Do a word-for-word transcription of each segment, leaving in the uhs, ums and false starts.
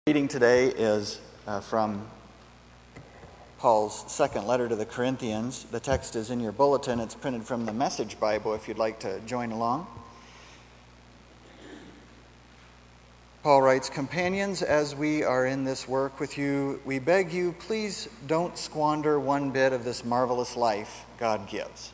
Reading today is uh, from Paul's second letter to the Corinthians. The text is in your bulletin. It's printed from the Message Bible if you'd like to join along. Paul writes, "Companions, as we are in this work with you, we beg you, please don't squander one bit of this marvelous life God gives.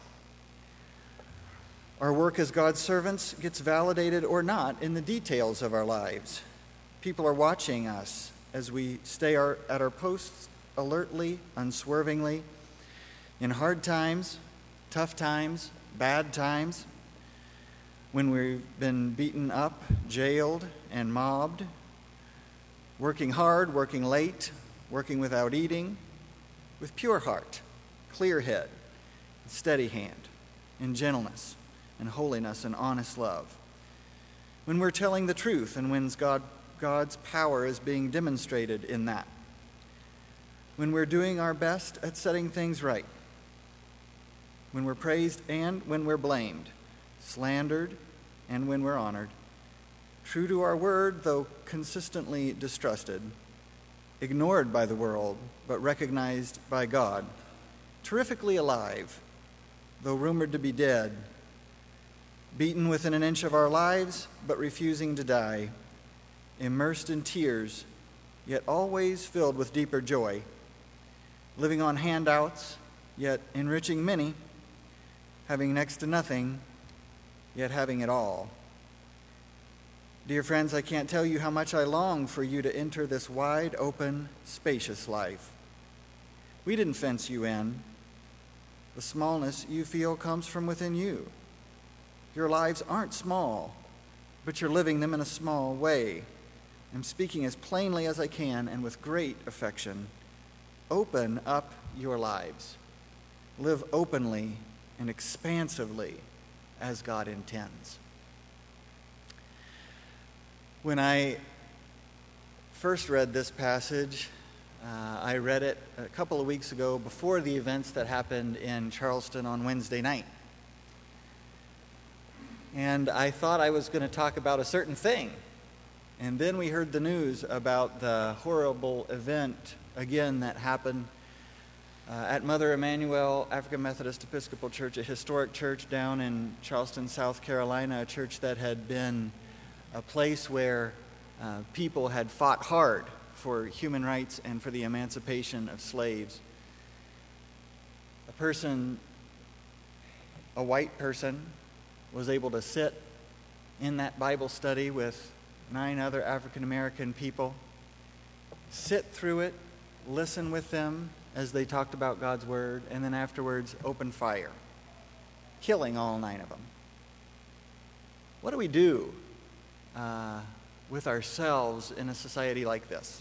Our work as God's servants gets validated or not in the details of our lives. People are watching us as we stay our, at our posts alertly, unswervingly, in hard times, tough times, bad times, when we've been beaten up, jailed, and mobbed, working hard, working late, working without eating, with pure heart, clear head, steady hand, in gentleness and holiness and honest love. When we're telling the truth and when God God's power is being demonstrated in that. When we're doing our best at setting things right. When we're praised and when we're blamed. Slandered and when we're honored. True to our word, though consistently distrusted. Ignored by the world, but recognized by God. Terrifically alive, though rumored to be dead. Beaten within an inch of our lives, but refusing to die. Immersed in tears, yet always filled with deeper joy, living on handouts, yet enriching many, having next to nothing, yet having it all. Dear friends, I can't tell you how much I long for you to enter this wide open, spacious life. We didn't fence you in. The smallness you feel comes from within you. Your lives aren't small, but you're living them in a small way. I'm speaking as plainly as I can and with great affection. Open up your lives. Live openly and expansively as God intends." When I first read this passage, uh, I read it a couple of weeks ago before the events that happened in Charleston on Wednesday night. And I thought I was going to talk about a certain thing. And then we heard the news about the horrible event, again, that happened uh, at Mother Emanuel African Methodist Episcopal Church, a historic church down in Charleston, South Carolina, a church that had been a place where uh, people had fought hard for human rights and for the emancipation of slaves. A person, a white person, was able to sit in that Bible study with nine other African American people, sit through it, listen with them as they talked about God's word, and then afterwards open fire, killing all nine of them. What do we do uh, with ourselves in a society like this?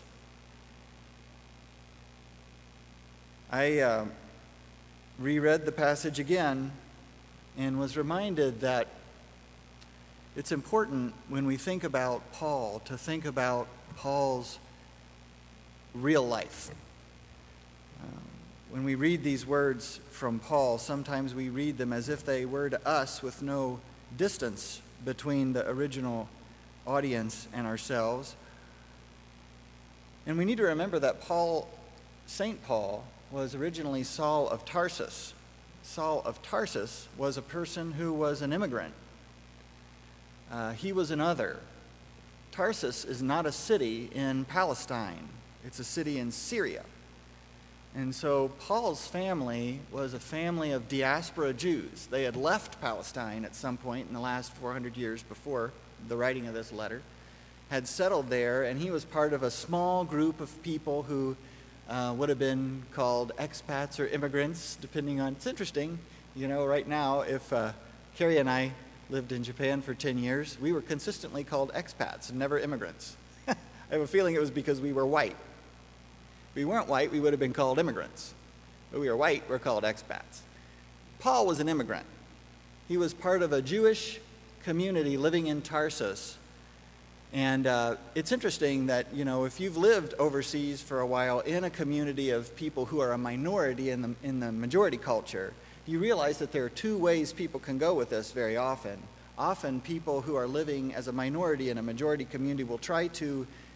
I uh, reread the passage again and was reminded that it's important when we think about Paul to think about Paul's real life. Uh, when we read these words from Paul, sometimes we read them as if they were to us with no distance between the original audience and ourselves. And we need to remember that Paul, Saint Paul, was originally Saul of Tarsus. Saul of Tarsus was a person who was an immigrant. Uh, he was an other. Tarsus is not a city in Palestine. It's a city in Syria. And so Paul's family was a family of diaspora Jews. They had left Palestine at some point in the last four hundred years before the writing of this letter, had settled there, and he was part of a small group of people who uh, would have been called expats or immigrants, depending on, it's interesting, you know, right now, if uh, Carrie and I lived in Japan for ten years, we were consistently called expats and never immigrants. I have a feeling it was because we were white. If we weren't white, we would have been called immigrants. But we were white, we're called expats. Paul was an immigrant. He was part of a Jewish community living in Tarsus. And uh, it's interesting that, you know, if you've lived overseas for a while in a community of people who are a minority in the, in the majority culture, you realize that there are two ways people can go with this very often. Often people who are living as a minority in a majority community will try to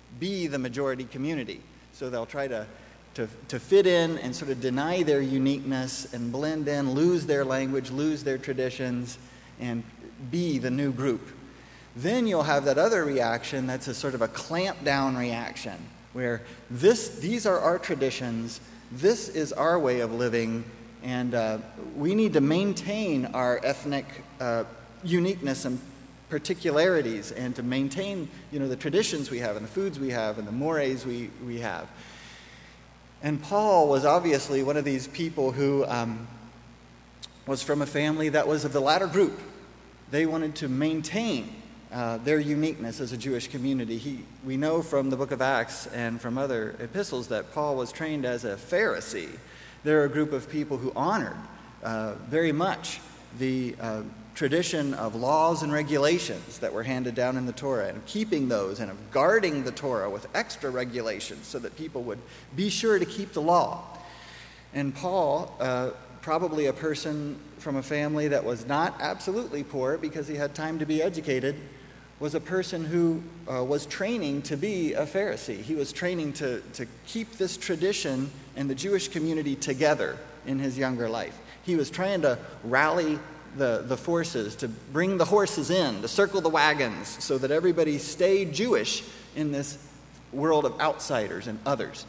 be the majority community. So they'll try to, to, to fit in and sort of deny their uniqueness and blend in, lose their language, lose their traditions, and be the new group. Then you'll have that other reaction that's a sort of a clamp down reaction, where this, these are our traditions, this is our way of living, and uh, we need to maintain our ethnic uh, uniqueness and particularities, and to maintain, you know, the traditions we have, and the foods we have, and the mores we, we have. And Paul was obviously one of these people who um, was from a family that was of the latter group. They wanted to maintain uh, their uniqueness as a Jewish community. He, we know from the book of Acts and from other epistles that Paul was trained as a Pharisee. They're a group of people who honored uh, very much the uh, tradition of laws and regulations that were handed down in the Torah, and keeping those, and of guarding the Torah with extra regulations so that people would be sure to keep the law. And Paul, uh, probably a person from a family that was not absolutely poor because he had time to be educated, was a person who uh, was training to be a Pharisee. He was training to, to keep this tradition and the Jewish community together in his younger life. He was trying to rally the, the forces, to bring the horses in, to circle the wagons, so that everybody stayed Jewish in this world of outsiders and others.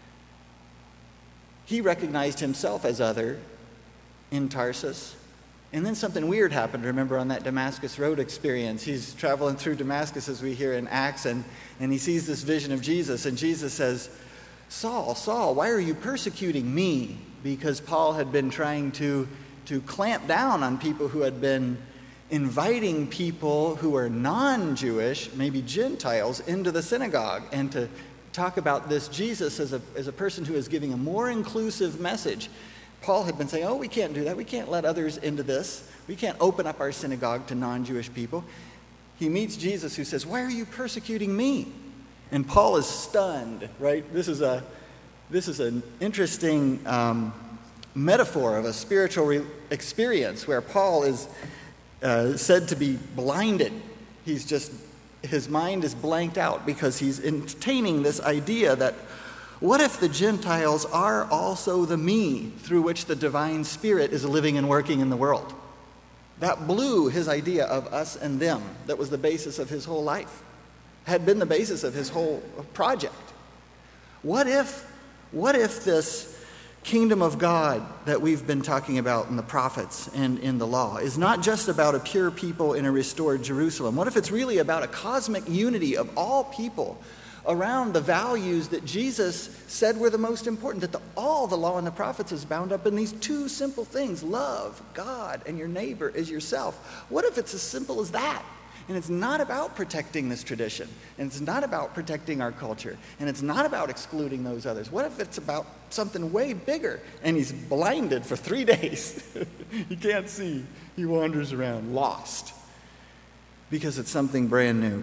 He recognized himself as other in Tarsus. And then something weird happened, remember, on that Damascus Road experience. He's traveling through Damascus, as we hear in Acts, and, and he sees this vision of Jesus, and Jesus says, Saul, Saul, why are you persecuting me? Because Paul had been trying to, to clamp down on people who had been inviting people who were non-Jewish, maybe Gentiles, into the synagogue, and to talk about this Jesus as a, as a person who is giving a more inclusive message. Paul had been saying, oh, we can't do that. We can't let others into this. We can't open up our synagogue to non-Jewish people. He meets Jesus, who says, why are you persecuting me? And Paul is stunned, right? This is a this is an interesting um, metaphor of a spiritual re- experience where Paul is uh, said to be blinded. He's just, his mind is blanked out because he's entertaining this idea that what if the Gentiles are also the me through which the divine spirit is living and working in the world? That blew his idea of us and them. That was the basis of his whole life, had been the basis of his whole project. What if, what if this kingdom of God that we've been talking about in the prophets and in the law is not just about a pure people in a restored Jerusalem? What if it's really about a cosmic unity of all people around the values that Jesus said were the most important, that the, all the law and the prophets is bound up in these two simple things: love God and your neighbor as yourself? What if it's as simple as that? And it's not about protecting this tradition, and it's not about protecting our culture, and it's not about excluding those others. What if it's about something way bigger? And he's blinded for three days. He can't see. He wanders around, lost, because it's something brand new.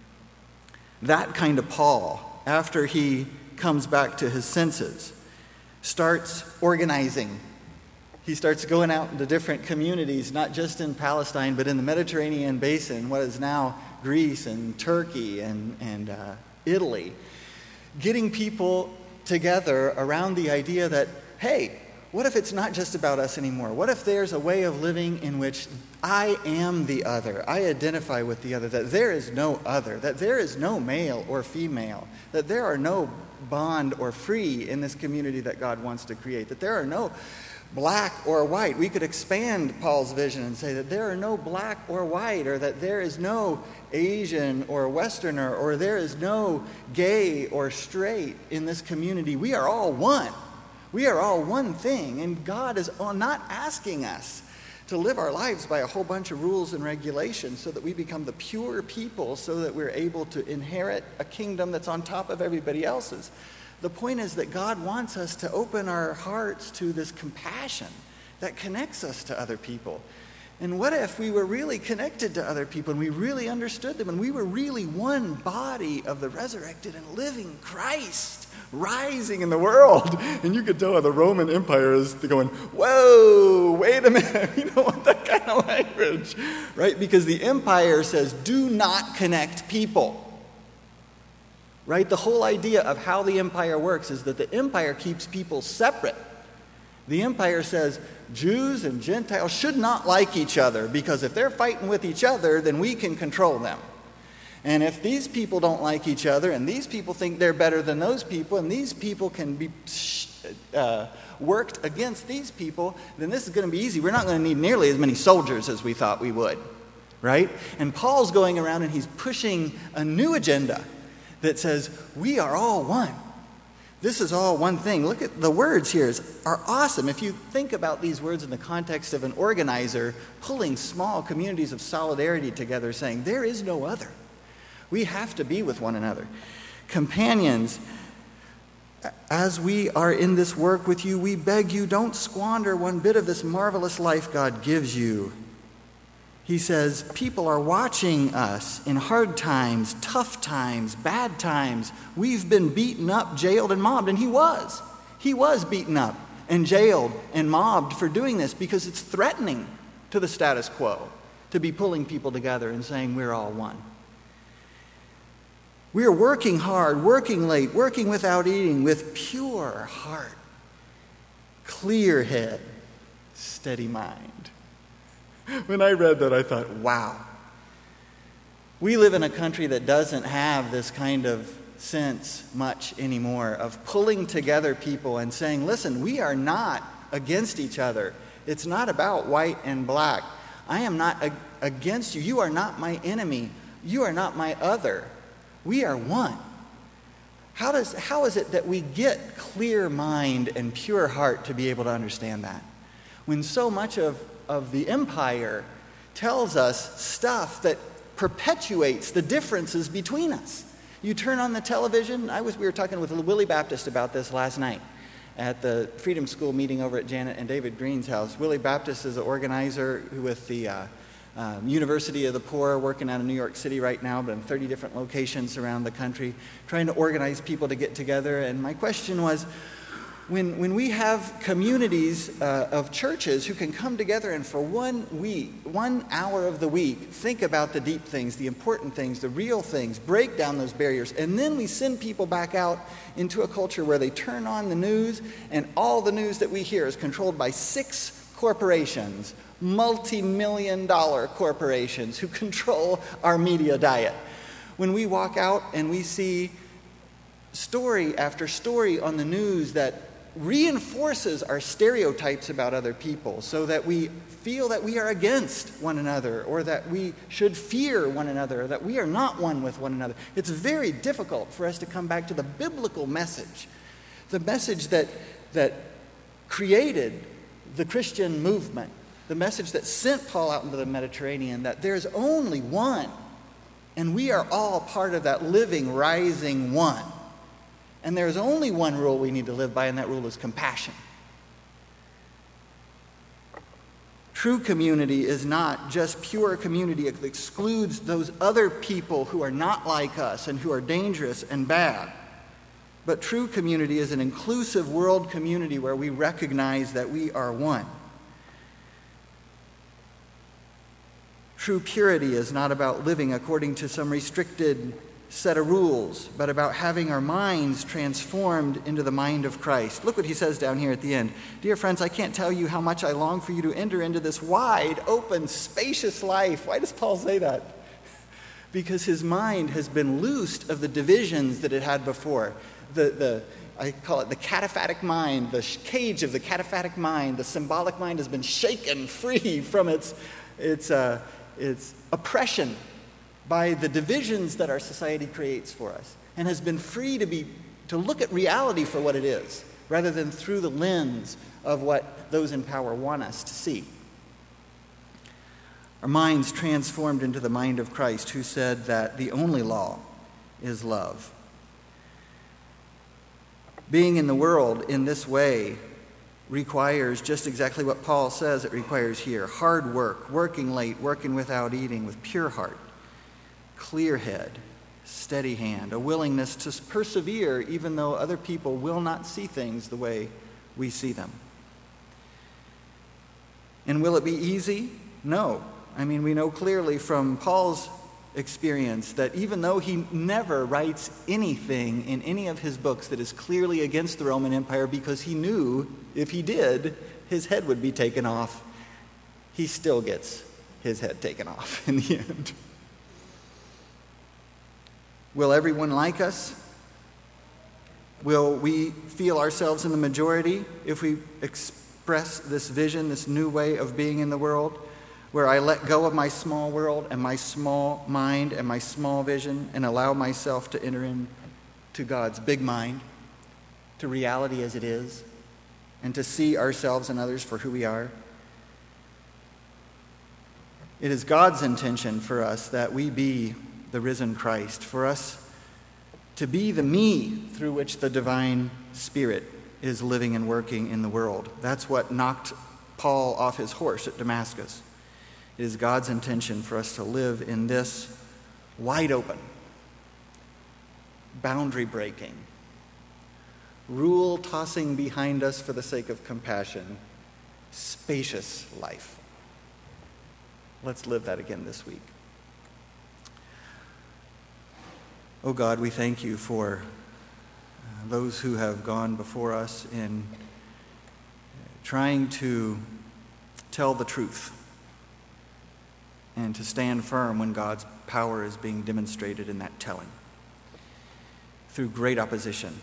That kind of Paul, after he comes back to his senses, starts organizing. He starts going out into different communities, not just in Palestine, but in the Mediterranean basin, what is now Greece and Turkey and, and uh, Italy, getting people together around the idea that, hey, what if it's not just about us anymore? What if there's a way of living in which I am the other, I identify with the other, that there is no other, that there is no male or female, that there are no bond or free in this community that God wants to create, that there are no black or white? We could expand Paul's vision and say that there are no black or white, or that there is no Asian or Westerner, or there is no gay or straight in this community. We are all one. We are all one thing, and God is not asking us to live our lives by a whole bunch of rules and regulations so that we become the pure people, so that we're able to inherit a kingdom that's on top of everybody else's. The point is that God wants us to open our hearts to this compassion that connects us to other people. And what if we were really connected to other people and we really understood them, and we were really one body of the resurrected and living Christ rising in the world? And you could tell how the Roman Empire is going, whoa, wait a minute, we don't want that kind of language, right? Because the empire says, do not connect people. right? The whole idea of how the empire works is that the empire keeps people separate. The empire says Jews and Gentiles should not like each other, because if they're fighting with each other, then we can control them. And if these people don't like each other, and these people think they're better than those people, and these people can be uh, worked against these people, then this is going to be easy. We're not going to need nearly as many soldiers as we thought we would, right? And Paul's going around and he's pushing a new agenda that says, we are all one. This is all one thing. Look at the words here are awesome. If you think about these words in the context of an organizer pulling small communities of solidarity together, saying, there is no other. We have to be with one another. Companions, as we are in this work with you, we beg you, don't squander one bit of this marvelous life God gives you. He says, people are watching us in hard times, tough times, bad times. We've been beaten up, jailed, and mobbed. And he was. He was beaten up and jailed and mobbed for doing this, because it's threatening to the status quo to be pulling people together and saying we're all one. We are working hard, working late, working without eating, with pure heart, clear head, steady mind. When I read that, I thought, wow. We live in a country that doesn't have this kind of sense much anymore of pulling together people and saying, listen, we are not against each other. It's not about white and black. I am not ag- against you. You are not my enemy. You are not my other. We are one. How does, how is it that we get clear mind and pure heart to be able to understand that? When so much of of the empire tells us stuff that perpetuates the differences between us. You turn on the television. I was we were talking with Willie Baptist about this last night at the Freedom School meeting over at Janet and David Green's house. Willie Baptist is an organizer with the uh, um, University of the Poor, working out of New York City right now, but in thirty different locations around the country, trying to organize people to get together. And my question was, When, when we have communities uh, of churches who can come together and for one week, one hour of the week, think about the deep things, the important things, the real things, break down those barriers, and then we send people back out into a culture where they turn on the news, and all the news that we hear is controlled by six corporations, multi-million dollar corporations who control our media diet. When we walk out and we see story after story on the news that reinforces our stereotypes about other people, so that we feel that we are against one another, or that we should fear one another, or that we are not one with one another. It's very difficult for us to come back to the biblical message, the message that, that created the Christian movement, the message that sent Paul out into the Mediterranean, that there's only one, and we are all part of that living, rising one. And there's only one rule we need to live by, and that rule is compassion. True community is not just pure community that excludes those other people who are not like us and who are dangerous and bad. But true community is an inclusive world community where we recognize that we are one. True purity is not about living according to some restricted set of rules, but about having our minds transformed into the mind of Christ. Look what he says down here at the end. Dear friends, I can't tell you how much I long for you to enter into this wide, open, spacious life. Why does Paul say that? Because his mind has been loosed of the divisions that it had before. The, the I call it the cataphatic mind, the cage of the cataphatic mind. The symbolic mind has been shaken free from its, its, uh, its oppression by the divisions that our society creates for us, and has been free to be to look at reality for what it is, rather than through the lens of what those in power want us to see. Our minds transformed into the mind of Christ, who said that the only law is love. Being in the world in this way requires just exactly what Paul says it requires here: hard work, working late, working without eating, with pure heart, clear head, steady hand, a willingness to persevere even though other people will not see things the way we see them. And will it be easy? No. I mean, we know clearly from Paul's experience that even though he never writes anything in any of his books that is clearly against the Roman Empire, because he knew if he did, his head would be taken off, he still gets his head taken off in the end. Will everyone like us? Will we feel ourselves in the majority if we express this vision, this new way of being in the world, where I let go of my small world and my small mind and my small vision and allow myself to enter into God's big mind, to reality as it is, and to see ourselves and others for who we are? It is God's intention for us that we be the risen Christ, for us to be the me through which the divine Spirit is living and working in the world. That's what knocked Paul off his horse at Damascus. It is God's intention for us to live in this wide open, boundary breaking, rule tossing behind us for the sake of compassion, spacious life. Let's live that again this week. Oh God, we thank you for uh, those who have gone before us in trying to tell the truth and to stand firm when God's power is being demonstrated in that telling through great opposition.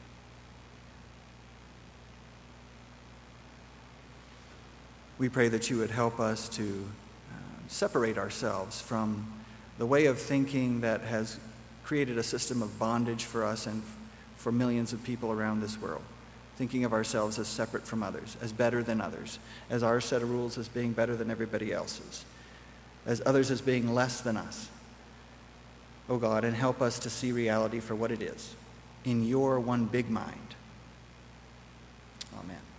We pray that you would help us to uh, separate ourselves from the way of thinking that has created a system of bondage for us and for millions of people around this world, thinking of ourselves as separate from others, as better than others, as our set of rules as being better than everybody else's, as others as being less than us. Oh God, and help us to see reality for what it is in your one big mind. Amen.